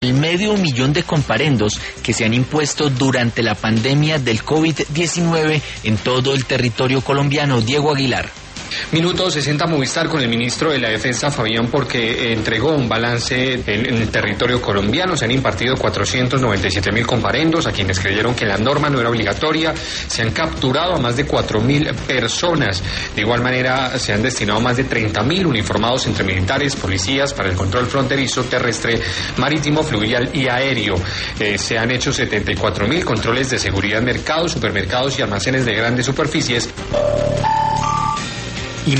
Medio millón de comparendos que se han impuesto durante la pandemia del COVID-19 en todo el territorio colombiano. Diego Aguilar. Minuto 60 Movistar con el ministro de la Defensa, Fabián, porque entregó un balance en el territorio colombiano. Se han impartido 497.000 comparendos a quienes creyeron que la norma no era obligatoria. Se han capturado a más de 4.000 personas. De igual manera, se han destinado más de 30.000 uniformados entre militares, policías, para el control fronterizo, terrestre, marítimo, fluvial y aéreo. Se han hecho 74.000 controles de seguridad en mercados, supermercados y almacenes de grandes superficies.